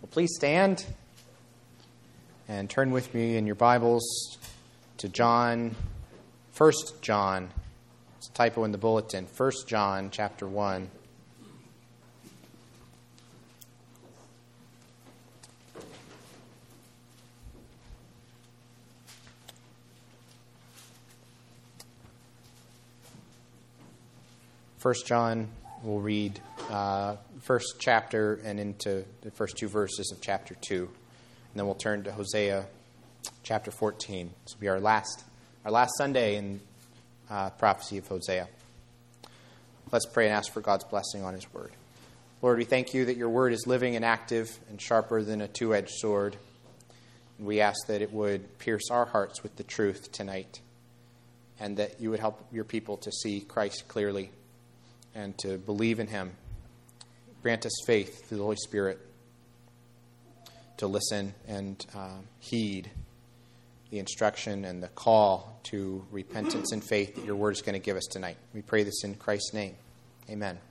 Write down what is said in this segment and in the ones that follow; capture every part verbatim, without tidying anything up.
Please stand and turn with me in your Bibles to John, First John. It's a typo in the bulletin. First John chapter one. First John, we'll read uh, first chapter and into the first two verses of chapter two. And then we'll turn to Hosea chapter fourteen. This will be our last, our last Sunday in uh, prophecy of Hosea. Let's pray and ask for God's blessing on his word. Lord, we thank you that your word is living and active and sharper than a two-edged sword. And we ask that it would pierce our hearts with the truth tonight, and that you would help your people to see Christ clearly and to believe in him. Grant us faith through the Holy Spirit to listen and uh, heed the instruction and the call to repentance and faith that your word is going to give us tonight. We pray this in Christ's name. Amen.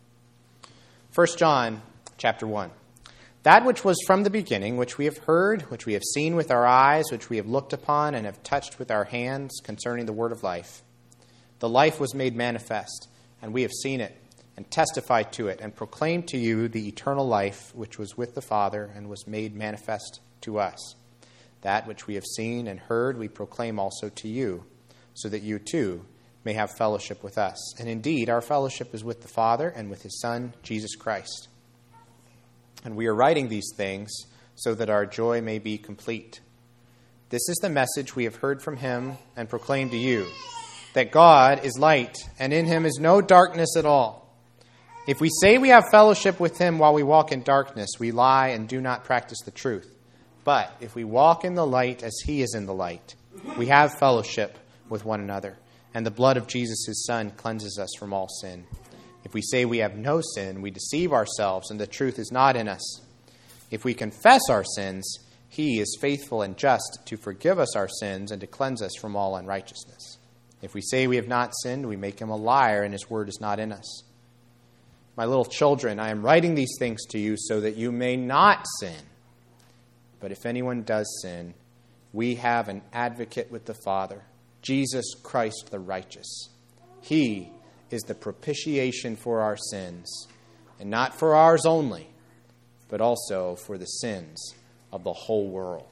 First John chapter one. That which was from the beginning, which we have heard, which we have seen with our eyes, which we have looked upon and have touched with our hands concerning the word of life. The life was made manifest, and we have seen it, and testified to it, and proclaimed to you the eternal life which was with the Father, and was made manifest to us. That which we have seen and heard we proclaim also to you, so that you too may have fellowship with us. And indeed, our fellowship is with the Father and with his Son, Jesus Christ. And we are writing these things so that our joy may be complete. This is the message we have heard from him and proclaimed to you, that God is light, and in him is no darkness at all. If we say we have fellowship with him while we walk in darkness, we lie and do not practice the truth. But if we walk in the light as he is in the light, we have fellowship with one another, and the blood of Jesus his Son cleanses us from all sin. If we say we have no sin, we deceive ourselves, and the truth is not in us. If we confess our sins, he is faithful and just to forgive us our sins and to cleanse us from all unrighteousness. If we say we have not sinned, we make him a liar, and his word is not in us. My little children, I am writing these things to you so that you may not sin. But if anyone does sin, we have an advocate with the Father, Jesus Christ the righteous. He is the propitiation for our sins, and not for ours only, but also for the sins of the whole world.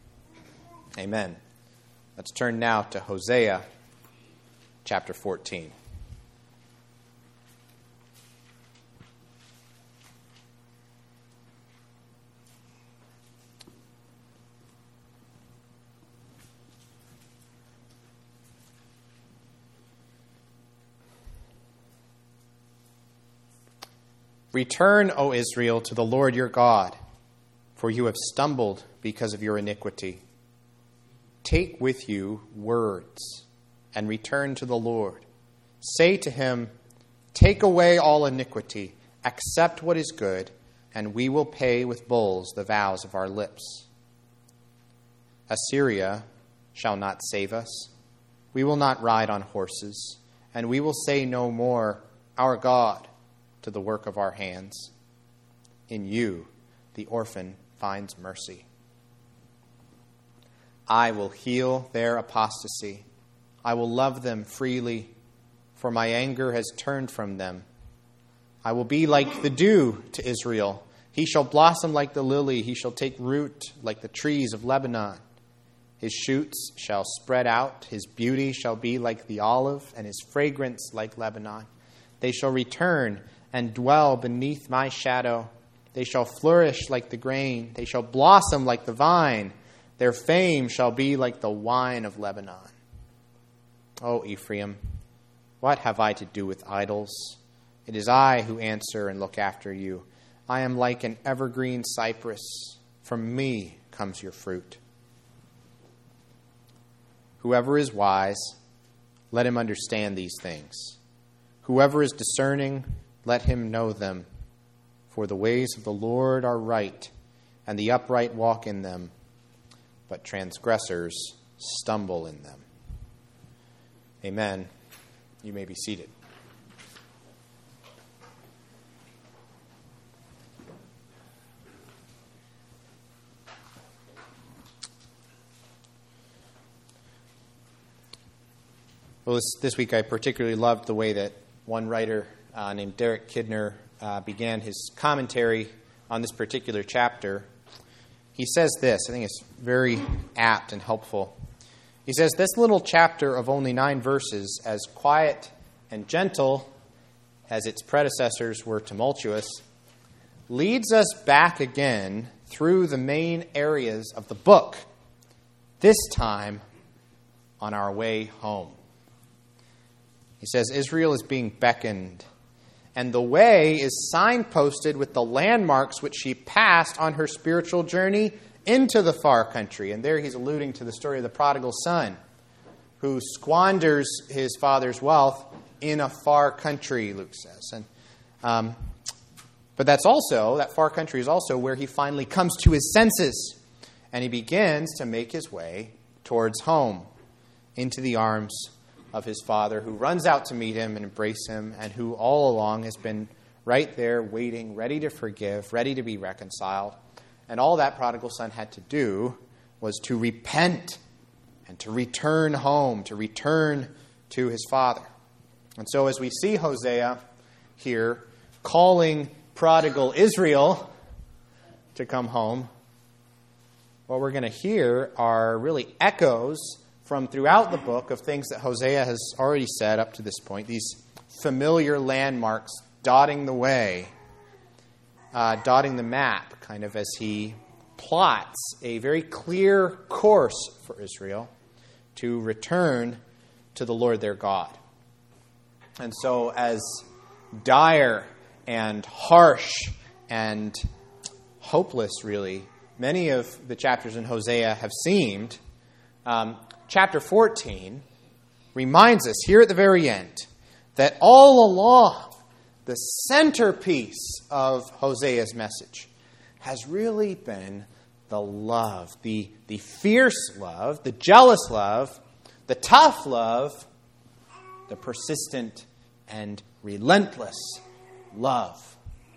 Amen. Let's turn now to Hosea chapter fourteen. Return, O Israel, to the Lord your God, for you have stumbled because of your iniquity. Take with you words and return to the Lord. Say to him, take away all iniquity, accept what is good, and we will pay with bulls the vows of our lips. Assyria shall not save us. We will not ride on horses, and we will say no more, our God, to the work of our hands. In you, the orphan finds mercy. I will heal their apostasy. I will love them freely, for my anger has turned from them. I will be like the dew to Israel. He shall blossom like the lily. He shall take root like the trees of Lebanon. His shoots shall spread out. His beauty shall be like the olive, and his fragrance like Lebanon. They shall return and dwell beneath my shadow. They shall flourish like the grain. They shall blossom like the vine. Their fame shall be like the wine of Lebanon. O Ephraim, what have I to do with idols? It is I who answer and look after you. I am like an evergreen cypress. From me comes your fruit. Whoever is wise, let him understand these things. Whoever is discerning, let him know them. For the ways of the Lord are right, and the upright walk in them, but transgressors stumble in them. Amen. You may be seated. Well, this, this week I particularly loved the way that one writer uh, named Derek Kidner uh, began his commentary on this particular chapter. He says this, I think it's very apt and helpful. He says, this little chapter of only nine verses, as quiet and gentle as its predecessors were tumultuous, leads us back again through the main areas of the book, this time on our way home. He says Israel is being beckoned, and the way is signposted with the landmarks which she passed on her spiritual journey into the far country. And there he's alluding to the story of the prodigal son, who squanders his father's wealth in a far country, Luke says. And um, but that's also, that far country is also where he finally comes to his senses, and he begins to make his way towards home, into the arms of his father, who runs out to meet him and embrace him, and who all along has been right there waiting, ready to forgive, ready to be reconciled. And all that prodigal son had to do was to repent and to return home, to return to his father. And so as we see Hosea here calling prodigal Israel to come home, what we're going to hear are really echoes from throughout the book of things that Hosea has already said up to this point, these familiar landmarks dotting the way, uh, dotting the map, kind of as he plots a very clear course for Israel to return to the Lord their God. And so as dire and harsh and hopeless, really, many of the chapters in Hosea have seemed, um, chapter fourteen reminds us here at the very end that all along the centerpiece of Hosea's message has really been the love, the, the fierce love, the jealous love, the tough love, the persistent and relentless love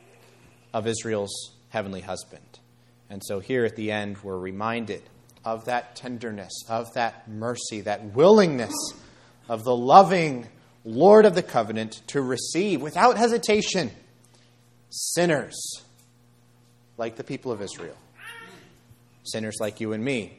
of Israel's heavenly husband. And so here at the end, we're reminded of that tenderness, of that mercy, that willingness of the loving Lord of the covenant to receive without hesitation sinners like the people of Israel, sinners like you and me,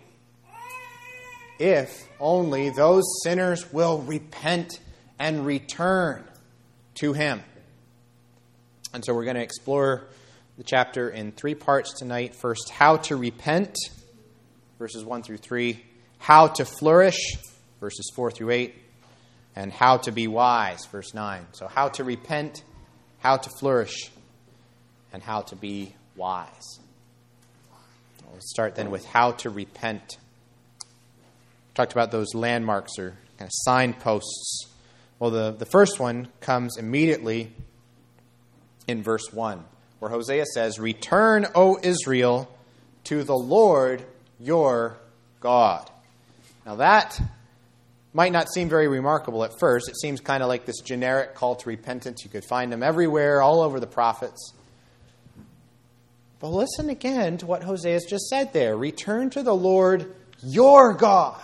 if only those sinners will repent and return to Him. And so we're going to explore the chapter in three parts tonight. First, how to repent, verses one through three. How to flourish, verses four through eight. And how to be wise, verse nine. So how to repent, how to flourish, and how to be wise. We'll start then with how to repent. We talked about those landmarks or kind of signposts. Well, the, the first one comes immediately in verse one, where Hosea says, "Return, O Israel, to the Lord your God." Now that might not seem very remarkable at first. It seems kind of like this generic call to repentance. You could find them everywhere, all over the prophets. But listen again to what Hosea has just said there. Return to the Lord your God.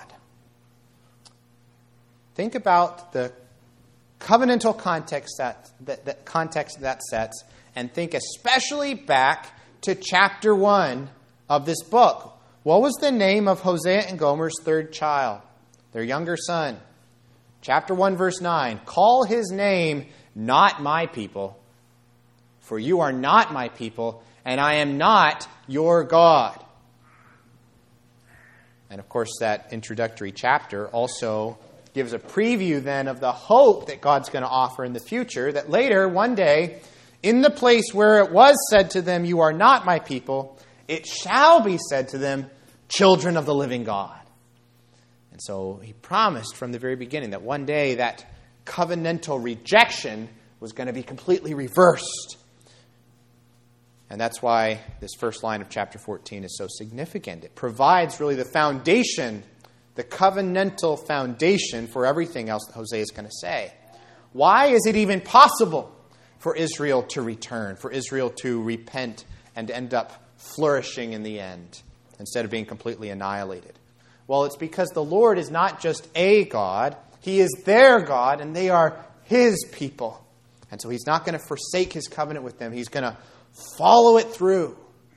Think about the covenantal context that, that, that context that sets, and think especially back to chapter one of this book. What was the name of Hosea and Gomer's third child? Their younger son. Chapter one, verse nine. Call his name not my people, for you are not my people, and I am not your God. And of course, that introductory chapter also gives a preview then of the hope that God's going to offer in the future, that later, one day, in the place where it was said to them, "You are not my people," it shall be said to them, "Children of the living God." And so he promised from the very beginning that one day that covenantal rejection was going to be completely reversed. And that's why this first line of chapter fourteen is so significant. It provides really the foundation, the covenantal foundation for everything else that Hosea is going to say. Why is it even possible for Israel to return, for Israel to repent and end up flourishing in the end instead of being completely annihilated? Well, it's because the Lord is not just a God, He is their God, and they are his people. And so he's not going to forsake his covenant with them. He's going to follow it through.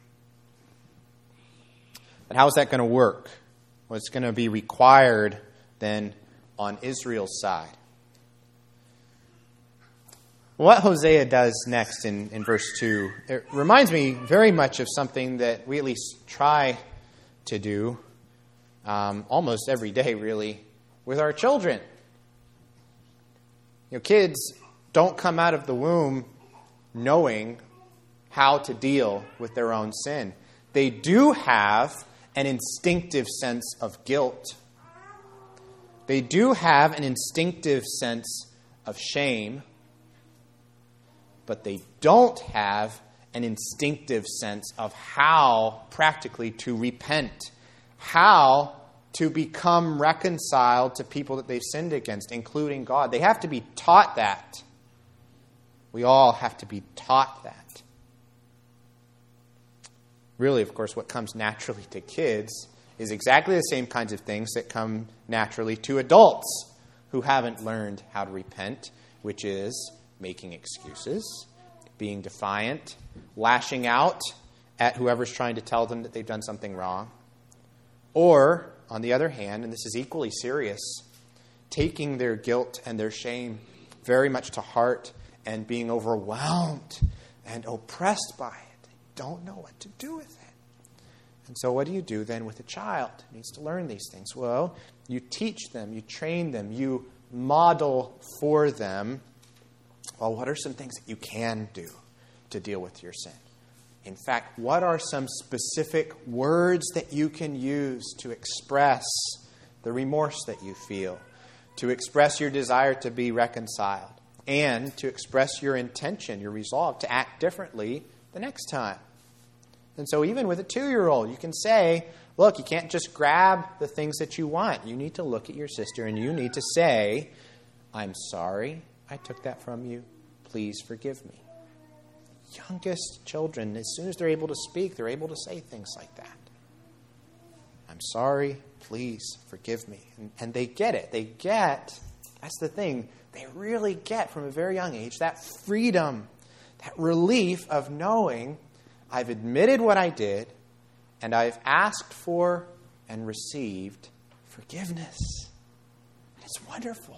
But how is that going to work? What's going to be required then on Israel's side? What Hosea does next in, in verse two, it reminds me very much of something that we at least try to do um, almost every day, really, with our children. You know, kids don't come out of the womb knowing how to deal with their own sin. They do have an instinctive sense of guilt. They do have an instinctive sense of shame, but they don't have an instinctive sense of how practically to repent, how to become reconciled to people that they've sinned against, including God. They have to be taught that. We all have to be taught that. Really, of course, what comes naturally to kids is exactly the same kinds of things that come naturally to adults who haven't learned how to repent, which is making excuses, being defiant, lashing out at whoever's trying to tell them that they've done something wrong. Or, on the other hand, and this is equally serious, taking their guilt and their shame very much to heart and being overwhelmed and oppressed by it. They don't know what to do with it. And so what do you do then with a child who needs to learn these things? Well, you teach them, you train them, you model for them, well, what are some things that you can do to deal with your sin? In fact, what are some specific words that you can use to express the remorse that you feel, to express your desire to be reconciled, and to express your intention, your resolve to act differently the next time? And so even with a two-year-old, you can say, look, you can't just grab the things that you want. You need to look at your sister and you need to say, I'm sorry I took that from you. Please forgive me. Youngest children, as soon as they're able to speak, they're able to say things like that. I'm sorry, please forgive me. And, and they get it. They get, that's the thing, they really get from a very young age that freedom, that relief of knowing I've admitted what I did and I've asked for and received forgiveness. It's wonderful.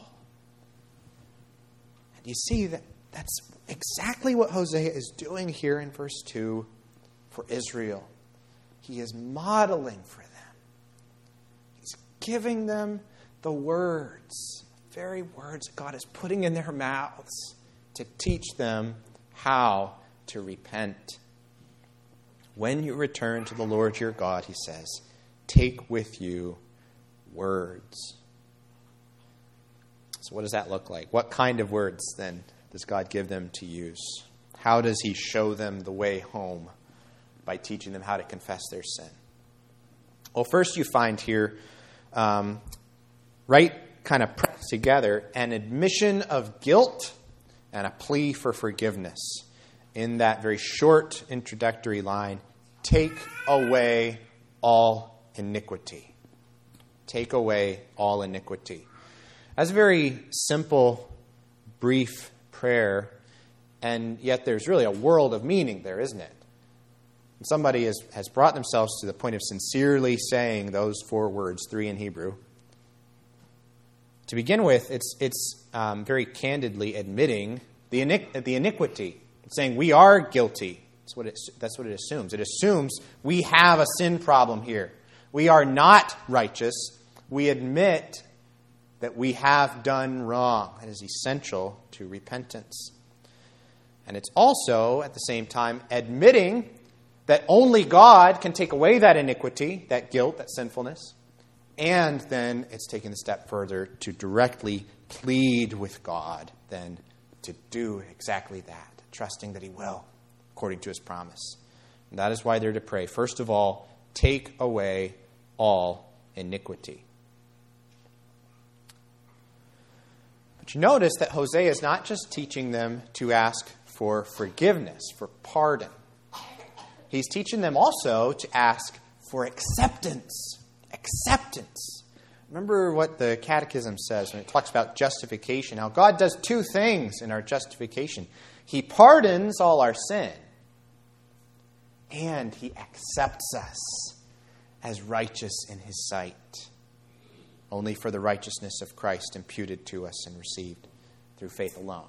And you see that that's exactly what Hosea is doing here in verse two for Israel. He is modeling for them. He's giving them the words, the very words that God is putting in their mouths to teach them how to repent. When you return to the Lord your God, he says, take with you words. So what does that look like? What kind of words, then, does God give them to use? How does he show them the way home by teaching them how to confess their sin? Well, first you find here, um, right kind of pressed together, an admission of guilt and a plea for forgiveness. In that very short introductory line, take away all iniquity. Take away all iniquity. That's a very simple, brief prayer, and yet there's really a world of meaning there, isn't it? Somebody has, has brought themselves to the point of sincerely saying those four words, three in Hebrew. To begin with, it's it's um, very candidly admitting the iniqu- the iniquity. It's saying we are guilty. That's what, it, that's what it assumes. It assumes we have a sin problem here. We are not righteous. We admit that we have done wrong. That is essential to repentance. And it's also, at the same time, admitting that only God can take away that iniquity, that guilt, that sinfulness. And then it's taking a step further to directly plead with God then to do exactly that, trusting that he will, according to his promise. And that is why they're to pray. First of all, take away all iniquity. But you notice that Hosea is not just teaching them to ask for forgiveness, for pardon. He's teaching them also to ask for acceptance. Acceptance. remember what the Catechism says when it talks about justification, how God does two things in our justification. He pardons all our sin, and He accepts us as righteous in His sight, only for the righteousness of Christ imputed to us and received through faith alone.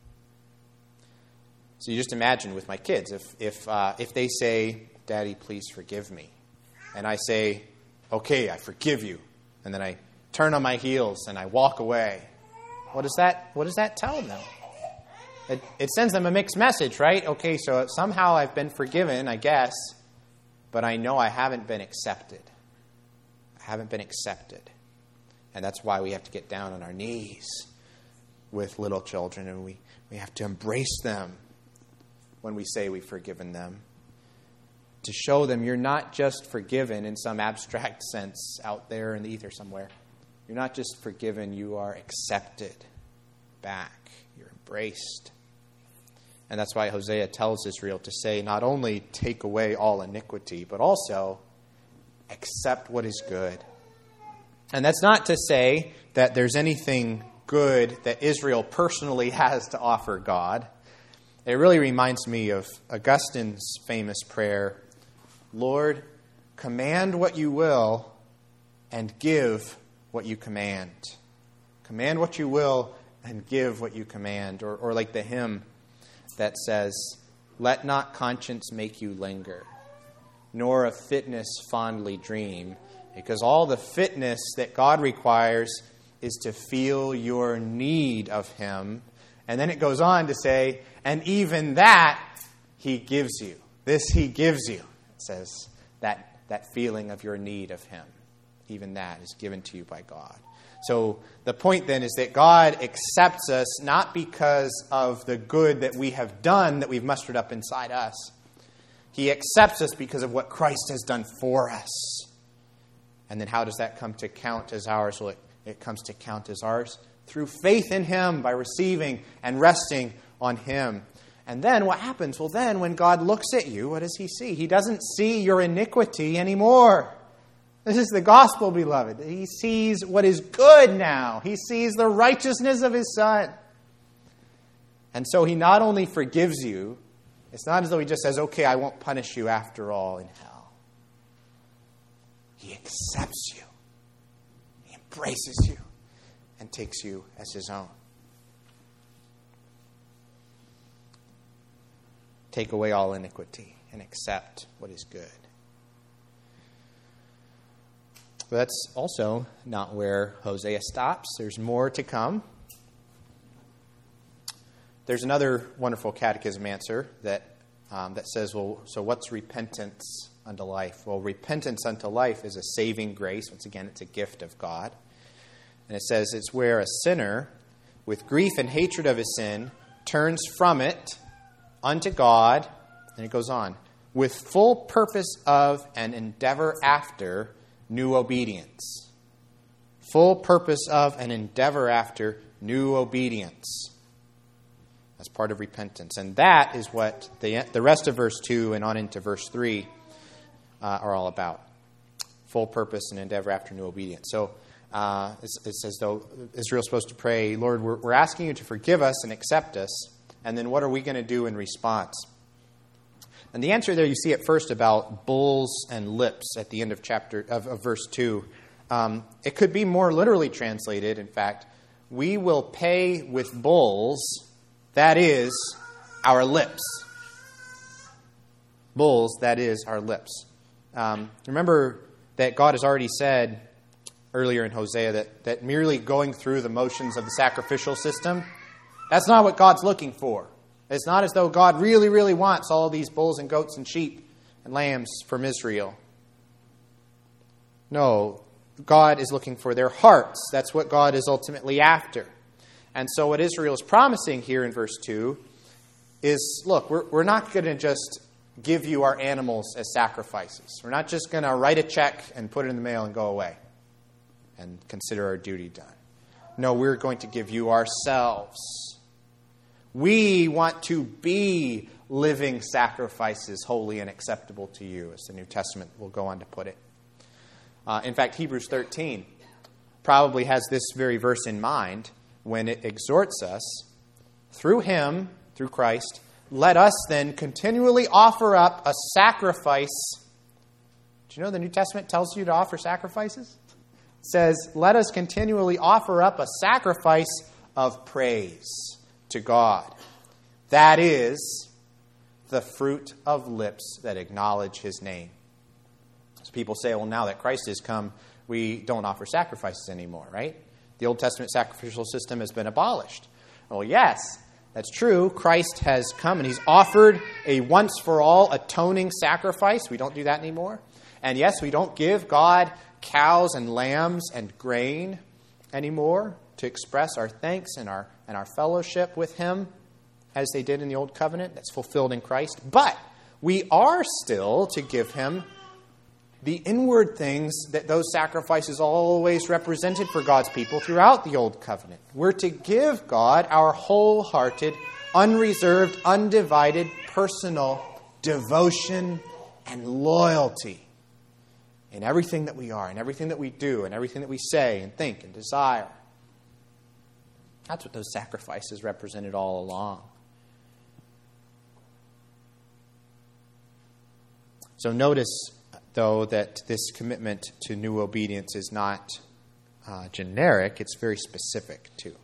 So you just imagine with my kids, if if uh, if they say, "Daddy, please forgive me," and I say, "Okay, I forgive you," and then I turn on my heels and I walk away, what does that what does that tell them? It, it sends them a mixed message, right? Okay, so somehow I've been forgiven, I guess, but I know I haven't been accepted. I haven't been accepted. And that's why we have to get down on our knees with little children, and we, we have to embrace them when we say we've forgiven them, to show them you're not just forgiven in some abstract sense out there in the ether somewhere. You're not just forgiven, you are accepted back. You're embraced. And that's why Hosea tells Israel to say, not only take away all iniquity, but also accept what is good. And that's not to say that there's anything good that Israel personally has to offer God. It really reminds me of Augustine's famous prayer, Lord, command what you will and give what you command. Command what you will and give what you command. Or, or like the hymn that says, let not conscience make you linger, nor of fitness fondly dream, because all the fitness that God requires is to feel your need of Him. And then it goes on to say, and even that He gives you. This He gives you. It says that, that feeling of your need of Him. Even that is given to you by God. So the point then is that God accepts us not because of the good that we have done that we've mustered up inside us. He accepts us because of what Christ has done for us. And then how does that come to count as ours? Well, it, it comes to count as ours through faith in Him, by receiving and resting on Him. And then what happens? Well, then when God looks at you, what does He see? He doesn't see your iniquity anymore. This is the gospel, beloved. He sees what is good now. He sees the righteousness of His Son. And so He not only forgives you, it's not as though He just says, okay, I won't punish you after all in hell. He accepts you. He embraces you and takes you as His own. Take away all iniquity and accept what is good. But that's also not where Hosea stops. There's more to come. There's another wonderful catechism answer that um, that says, well, so what's repentance unto life? Well, repentance unto life is a saving grace. Once again, it's a gift of God. And it says it's where a sinner, with grief and hatred of his sin, turns from it unto God, and it goes on, with full purpose of and endeavor after new obedience. Full purpose of and endeavor after new obedience. That's part of repentance. And that is what the, the rest of verse two and on into verse three uh, are all about. Full purpose and endeavor after new obedience. So uh, it's, it's as though Israel's supposed to pray, Lord, we're, we're asking you to forgive us and accept us. And then what are we going to do in response? And the answer there you see at first about bulls and lips at the end of chapter of, of verse two. Um, it could be more literally translated, in fact, we will pay with bulls, that is, our lips. Bulls, that is, our lips. Um, remember that God has already said earlier in Hosea that, that merely going through the motions of the sacrificial system, that's not what God's looking for. It's not as though God really, really wants all these bulls and goats and sheep and lambs from Israel. No, God is looking for their hearts. That's what God is ultimately after. And so what Israel is promising here in verse two is, look, we're, we're not going to just give you our animals as sacrifices. We're not just going to write a check and put it in the mail and go away and consider our duty done. No, we're going to give you ourselves. We want to be living sacrifices, holy and acceptable to you, as the New Testament will go on to put it. Uh, in fact, Hebrews thirteen probably has this very verse in mind when it exhorts us, through him, through Christ, let us then continually offer up a sacrifice. Do you know the New Testament tells you to offer sacrifices? It says, let us continually offer up a sacrifice of praise to God. That is the fruit of lips that acknowledge his name. So people say, well, now that Christ has come, we don't offer sacrifices anymore, right? The Old Testament sacrificial system has been abolished. Well, yes, that's true. Christ has come and he's offered a once-for-all atoning sacrifice. We don't do that anymore. And yes, we don't give God cows and lambs and grain anymore to express our thanks and our, and our fellowship with him as they did in the Old Covenant. That's fulfilled in Christ. But we are still to give him the inward things that those sacrifices always represented for God's people throughout the Old Covenant. We're to give God our wholehearted, unreserved, undivided, personal devotion and loyalty in everything that we are, in everything that we do, in everything that we say and think and desire. That's what those sacrifices represented all along. So notice, though, that this commitment to new obedience is not uh, generic, it's very specific, too.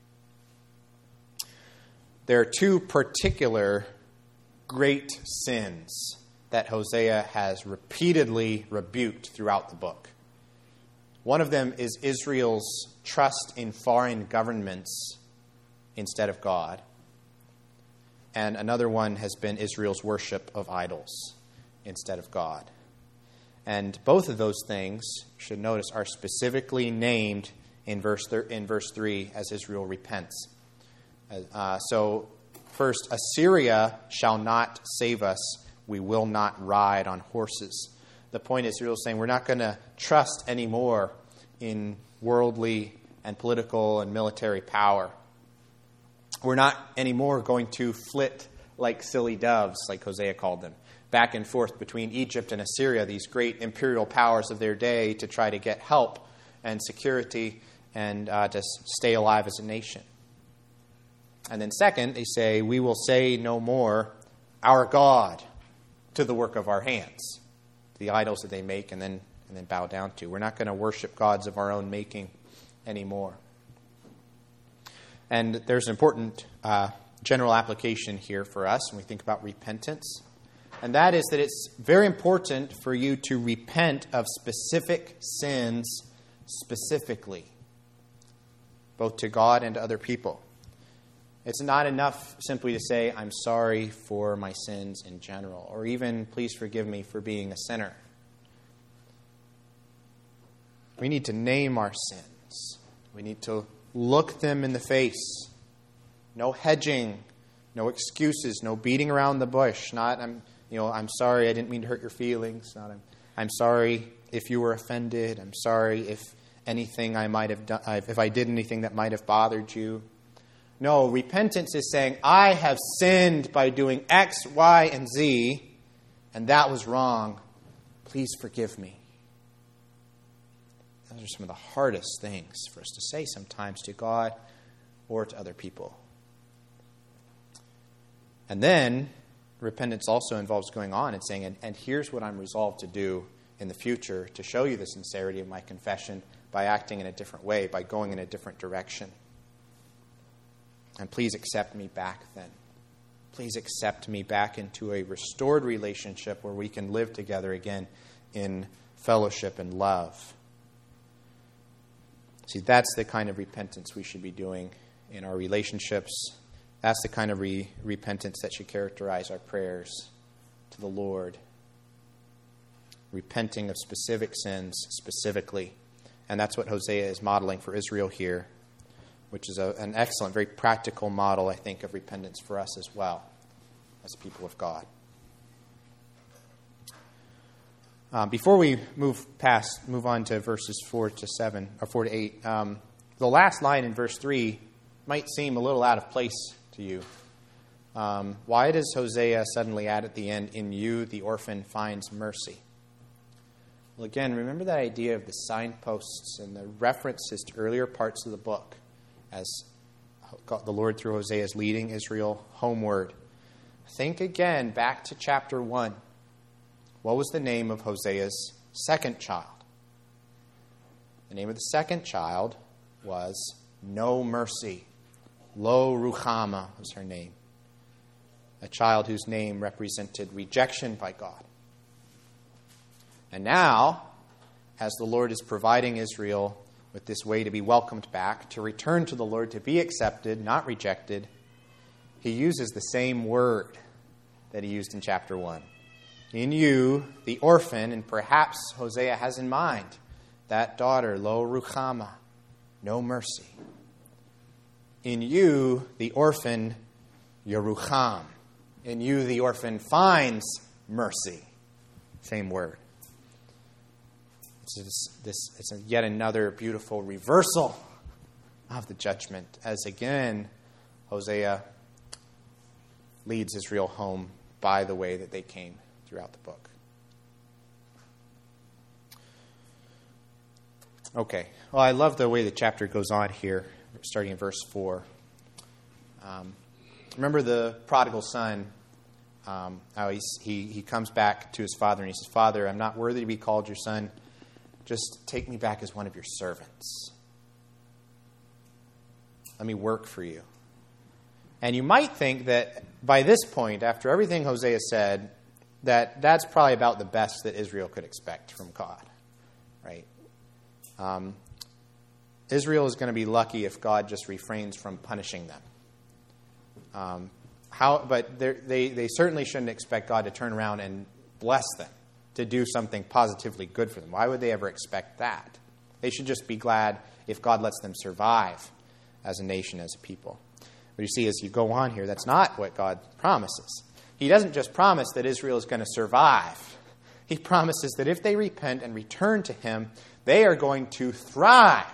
There are two particular great sins that Hosea has repeatedly rebuked throughout the book. One of them is Israel's trust in foreign governments instead of God. And another one has been Israel's worship of idols instead of God. And both of those things, you should notice, are specifically named in verse thir- in verse three as Israel repents. Uh, so, first, Assyria shall not save us. We will not ride on horses. The point is, Israel is saying we're not going to trust anymore in worldly and political and military power. We're not anymore going to flit like silly doves, like Hosea called them, back and forth between Egypt and Assyria, these great imperial powers of their day, to try to get help and security and uh, to stay alive as a nation. And then second, they say, we will say no more, our God, to the work of our hands, the idols that they make and then and then bow down to. We're not going to worship gods of our own making anymore. And there's an important uh, general application here for us when we think about repentance. And that is that it's very important for you to repent of specific sins specifically, both to God and to other people. It's not enough simply to say, I'm sorry for my sins in general, or even, please forgive me for being a sinner. We need to name our sins. We need to look them in the face. No hedging, no excuses, no beating around the bush. Not, I'm, you know, I'm sorry, I didn't mean to hurt your feelings. Not, I'm, I'm sorry if you were offended. I'm sorry if anything I might have done, if I did anything that might have bothered you. No, repentance is saying, I have sinned by doing X, Y, and Z, and that was wrong. Please forgive me. Those are some of the hardest things for us to say sometimes to God or to other people. And then, repentance also involves going on and saying, and, and here's what I'm resolved to do in the future to show you the sincerity of my confession by acting in a different way, by going in a different direction. And please accept me back then. Please accept me back into a restored relationship where we can live together again in fellowship and love. See, that's the kind of repentance we should be doing in our relationships. That's the kind of re- repentance that should characterize our prayers to the Lord. Repenting of specific sins specifically. And that's what Hosea is modeling for Israel here, which is a, an excellent, very practical model, I think, of repentance for us as well, as people of God. Um, before we move past, move on to verses four to seven, or four to eight, um, the last line in verse three might seem a little out of place to you. Um, why does Hosea suddenly add at the end, "In you the orphan finds mercy"? Well, again, remember that idea of the signposts and the references to earlier parts of the book as God, the Lord through Hosea is leading Israel homeward. Think again back to chapter one. What was the name of Hosea's second child? The name of the second child was No Mercy. Lo Ruchama was her name. A child whose name represented rejection by God. And now, as the Lord is providing Israel with this way to be welcomed back, to return to the Lord, to be accepted, not rejected, He uses the same word that He used in chapter one. In you, the orphan, and perhaps Hosea has in mind that daughter, Lo Ruchama, no mercy. In you, the orphan, Yerucham. In you, the orphan finds mercy. Same word. It's, this, this, it's a yet another beautiful reversal of the judgment, as again, Hosea leads Israel home by the way that they came throughout the book. Okay. Well, I love the way the chapter goes on here, starting in verse four. Um, remember the prodigal son, um, how he's, he, he comes back to his father and he says, Father, I'm not worthy to be called your son. Just take me back as one of your servants. Let me work for you. And you might think that by this point, after everything Hosea said, that that's probably about the best that Israel could expect from God, right? Um, Israel is going to be lucky if God just refrains from punishing them. Um, how? But they they certainly shouldn't expect God to turn around and bless them, to do something positively good for them. Why would they ever expect that? They should just be glad if God lets them survive as a nation, as a people. But you see, as you go on here, that's not what God promises. He doesn't just promise that Israel is going to survive. He promises that if they repent and return to Him, they are going to thrive.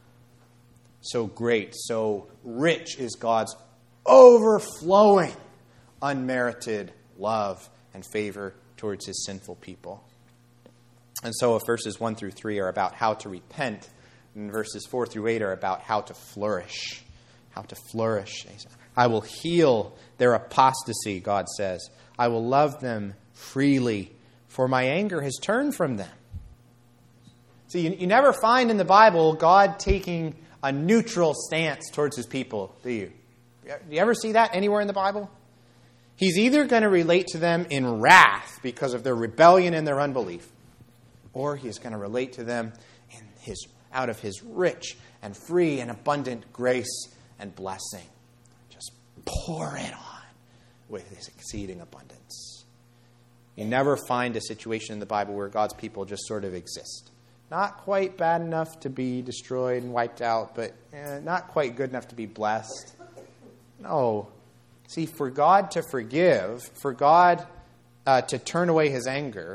So great, so rich is God's overflowing, unmerited love and favor towards His sinful people. And so if verses one through three are about how to repent, and verses four through eight are about how to flourish. How to flourish. I will heal their apostasy, God says. I will love them freely, for my anger has turned from them. See, you, you never find in the Bible God taking a neutral stance towards His people, do you? Do you ever see that anywhere in the Bible? He's either going to relate to them in wrath because of their rebellion and their unbelief, or He is going to relate to them in his, out of His rich and free and abundant grace and blessing. Just pour it on with His exceeding abundance. You never find a situation in the Bible where God's people just sort of exist. Not quite bad enough to be destroyed and wiped out, but eh, not quite good enough to be blessed. No. See, for God to forgive, for God uh, to turn away His anger,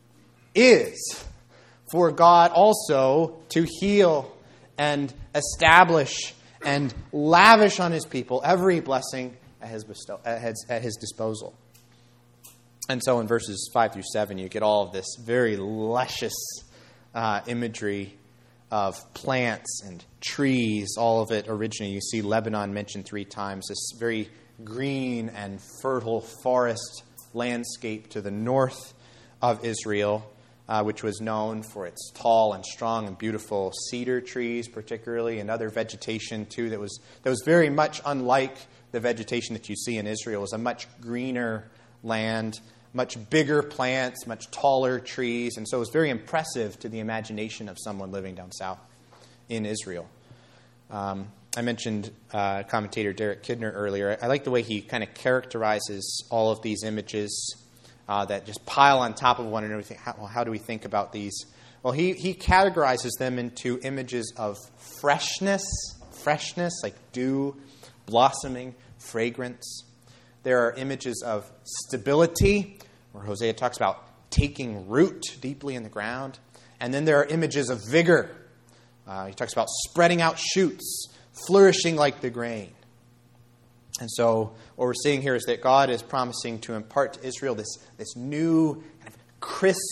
is for God also to heal and establish and lavish on His people every blessing at his, bestow, at his, at his disposal. And so in verses five through seven, you get all of this very luscious uh, imagery of plants and trees, all of it originally. You see Lebanon mentioned three times, this very green and fertile forest landscape to the north of Israel, uh, which was known for its tall and strong and beautiful cedar trees, particularly, and other vegetation too that was that was very much unlike the vegetation that you see in Israel. It was a much greener land, much bigger plants, much taller trees, and so it was very impressive to the imagination of someone living down south in Israel. Um, I mentioned uh, commentator Derek Kidner earlier. I like the way he kind of characterizes all of these images uh, that just pile on top of one another. How, well, how do we think about these? Well, he, he categorizes them into images of freshness, freshness like dew, blossoming, fragrance. There are images of stability, where Hosea talks about taking root deeply in the ground. And then there are images of vigor. Uh, he talks about spreading out shoots, flourishing like the grain. And so what we're seeing here is that God is promising to impart to Israel this, this new kind of crisp,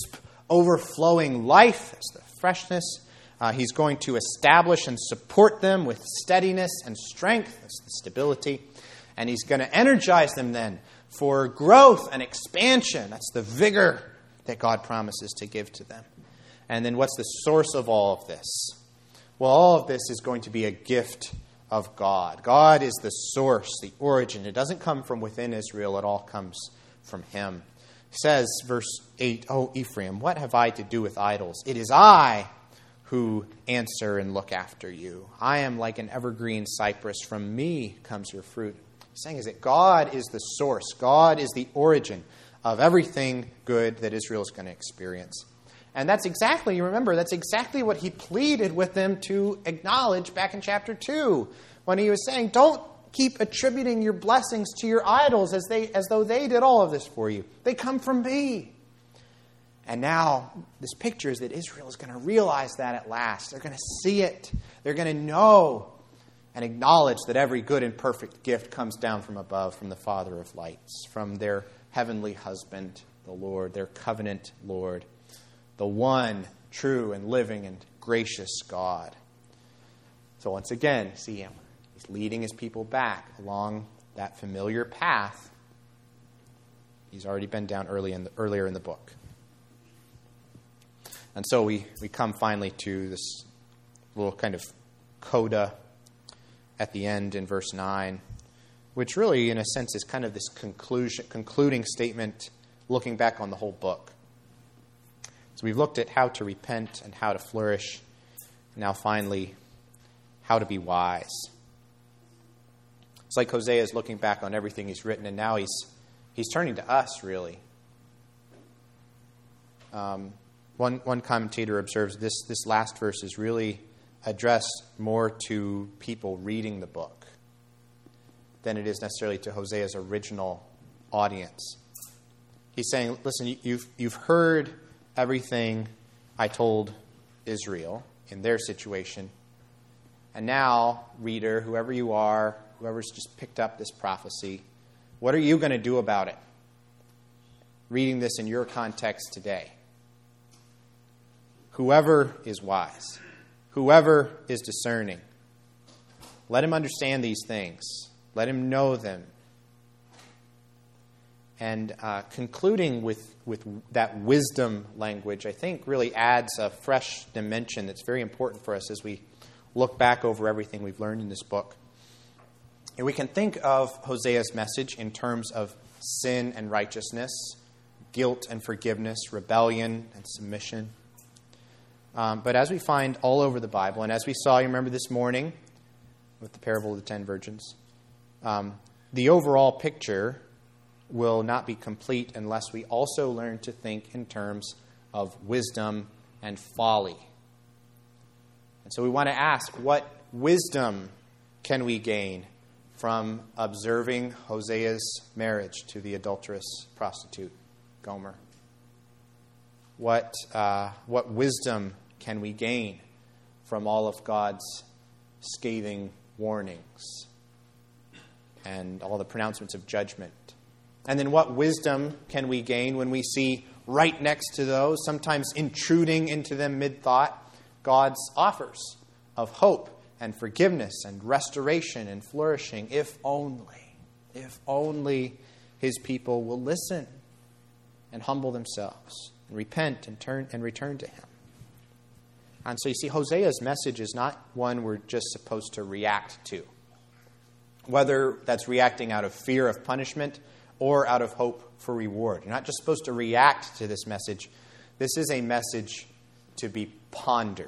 overflowing life. That's the freshness. Uh, he's going to establish and support them with steadiness and strength. That's the stability. And he's going to energize them then for growth and expansion. That's the vigor that God promises to give to them. And then what's the source of all of this? Well, all of this is going to be a gift of God. God is the source, the origin. It doesn't come from within Israel. It all comes from him. He says, verse eight, "O Ephraim, what have I to do with idols? It is I who answer and look after you. I am like an evergreen cypress. From me comes your fruit." He's saying is that God is the source. God is the origin of everything good that Israel is going to experience. And that's exactly, you remember, that's exactly what he pleaded with them to acknowledge back in chapter two, when he was saying, don't keep attributing your blessings to your idols as they as though they did all of this for you. They come from me. And now this picture is that Israel is going to realize that at last. They're going to see it. They're going to know and acknowledge that every good and perfect gift comes down from above, from the Father of lights, from their heavenly husband, the Lord, their covenant Lord, the one true and living and gracious God. So once again, see him. He's leading his people back along that familiar path he's already been down early in the, earlier in the book. And so we, we come finally to this little kind of coda at the end in verse nine, which really, in a sense, is kind of this conclusion, concluding statement looking back on the whole book. So we've looked at how to repent and how to flourish. Now finally, how to be wise. It's like Hosea is looking back on everything he's written, and now he's he's turning to us, really. Um, one one commentator observes this this last verse is really addressed more to people reading the book than it is necessarily to Hosea's original audience. He's saying, listen, you've you've heard everything I told Israel in their situation. And now, reader, whoever you are, whoever's just picked up this prophecy, what are you going to do about it? Reading this in your context today. Whoever is wise, whoever is discerning, let him understand these things. Let him know them. And uh, concluding with, with that wisdom language, I think really adds a fresh dimension that's very important for us as we look back over everything we've learned in this book. And we can think of Hosea's message in terms of sin and righteousness, guilt and forgiveness, rebellion and submission. Um, but as we find all over the Bible, and as we saw, you remember this morning with the parable of the ten virgins, um, the overall picture will not be complete unless we also learn to think in terms of wisdom and folly. And so we want to ask, what wisdom can we gain from observing Hosea's marriage to the adulterous prostitute, Gomer? What, uh, what wisdom can we gain from all of God's scathing warnings and all the pronouncements of judgment? And then what wisdom can we gain when we see right next to those, sometimes intruding into them mid-thought, God's offers of hope and forgiveness and restoration and flourishing, if only, if only his people will listen and humble themselves and repent and turn and return to him. And so you see, Hosea's message is not one we're just supposed to react to. Whether that's reacting out of fear of punishment or out of hope for reward. You're not just supposed to react to this message. This is a message to be pondered.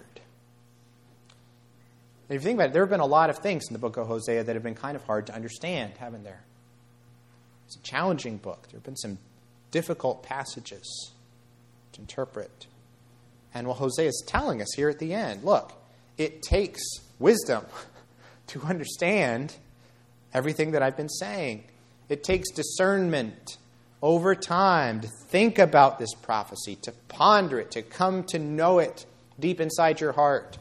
And if you think about it, there have been a lot of things in the book of Hosea that have been kind of hard to understand, haven't there? It's a challenging book. There have been some difficult passages to interpret. And what Hosea is telling us here at the end, look, it takes wisdom to understand everything that I've been saying. It takes discernment over time to think about this prophecy, to ponder it, to come to know it deep inside your heart.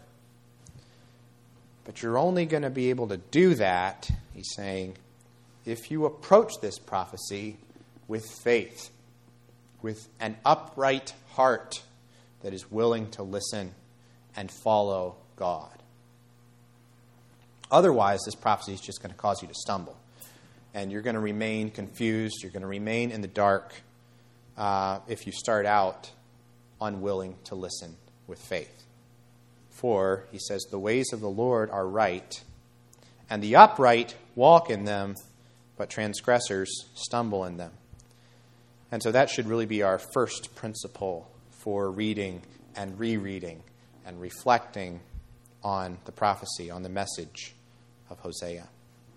But you're only going to be able to do that, he's saying, if you approach this prophecy with faith, with an upright heart, that is willing to listen and follow God. Otherwise, this prophecy is just going to cause you to stumble. And you're going to remain confused. You're going to remain in the dark uh, if you start out unwilling to listen with faith. For, he says, the ways of the Lord are right, and the upright walk in them, but transgressors stumble in them. And so that should really be our first principle for reading and rereading and reflecting on the prophecy, on the message of Hosea.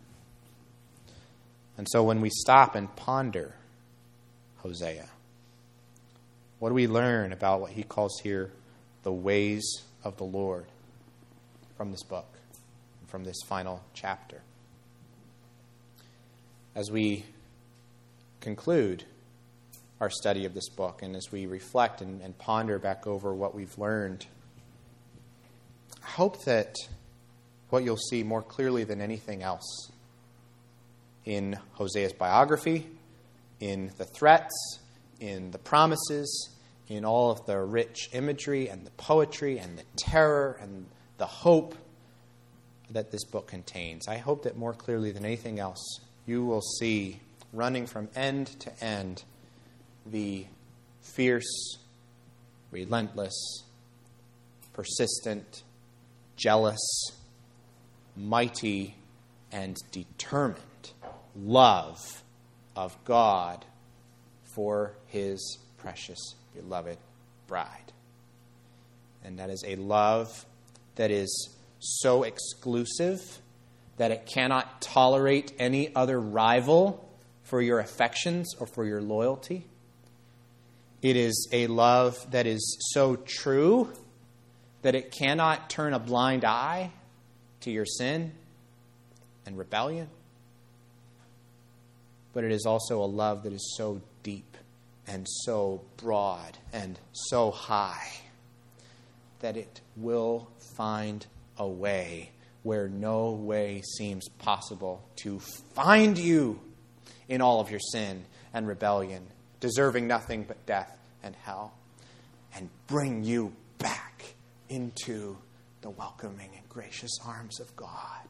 And so when we stop and ponder Hosea, what do we learn about what he calls here the ways of the Lord from this book, from this final chapter? As we conclude our study of this book and as we reflect and, and ponder back over what we've learned, I hope that what you'll see more clearly than anything else in Hosea's biography, in the threats, in the promises, in all of the rich imagery and the poetry and the terror and the hope that this book contains. I hope that more clearly than anything else, you will see, running from end to end, the fierce, relentless, persistent, jealous, mighty, and determined love of God for his precious, beloved bride. And that is a love that is so exclusive that it cannot tolerate any other rival for your affections or for your loyalty. It is a love that is so true that it cannot turn a blind eye to your sin and rebellion. But it is also a love that is so deep and so broad and so high that it will find a way where no way seems possible to find you in all of your sin and rebellion, deserving nothing but death and hell, and bring you back into the welcoming and gracious arms of God.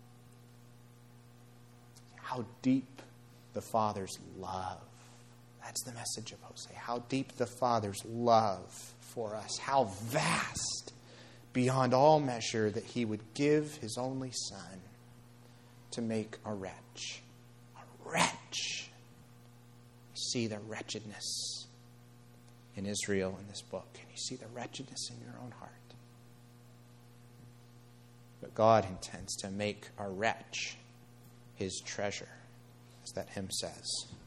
How deep the Father's love. That's the message of Hosea. How deep the Father's love for us. How vast beyond all measure that he would give his only Son to make a wretch. A wretch. You see the wretchedness in Israel in this book. And you see the wretchedness in your own heart. But God intends to make a wretch his treasure, as that hymn says.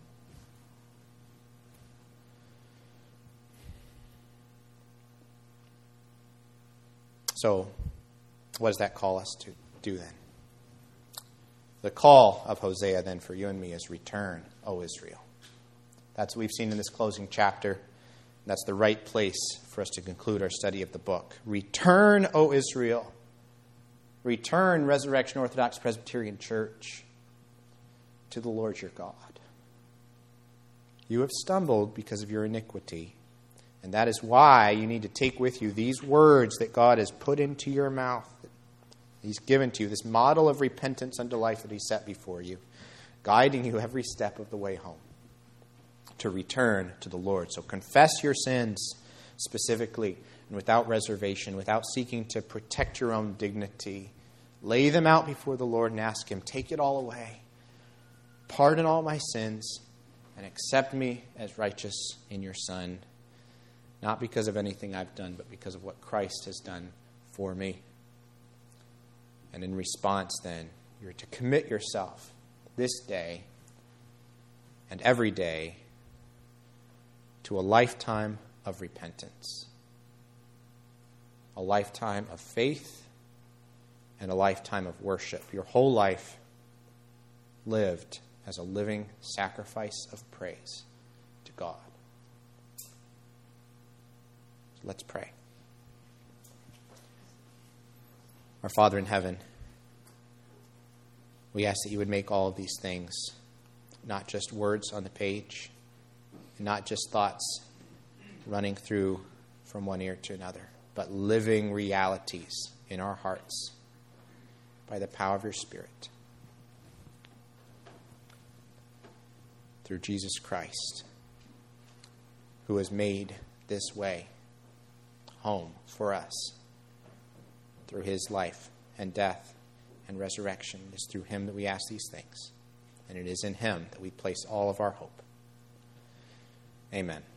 So, what does that call us to do then? The call of Hosea then for you and me is return, O Israel. That's what we've seen in this closing chapter. That's the right place for us to conclude our study of the book. Return, O Israel. Return, Resurrection Orthodox Presbyterian Church, to the Lord your God. You have stumbled because of your iniquity. And that is why you need to take with you these words that God has put into your mouth. He's given to you, this model of repentance unto life that he set before you, guiding you every step of the way home to return to the Lord. So confess your sins specifically and without reservation, without seeking to protect your own dignity. Lay them out before the Lord and ask him, take it all away. Pardon all my sins and accept me as righteous in your Son. Not because of anything I've done, but because of what Christ has done for me. And in response, then, you're to commit yourself this day and every day to a lifetime of repentance, a lifetime of faith, and a lifetime of worship. Your whole life lived as a living sacrifice of praise to God. Let's pray. Our Father in heaven, we ask that you would make all of these things not just words on the page, and not just thoughts running through from one ear to another, but living realities in our hearts by the power of your Spirit. Through Jesus Christ, who has made this way home for us through his life and death and resurrection. It is through him that we ask these things, and it is in him that we place all of our hope. Amen.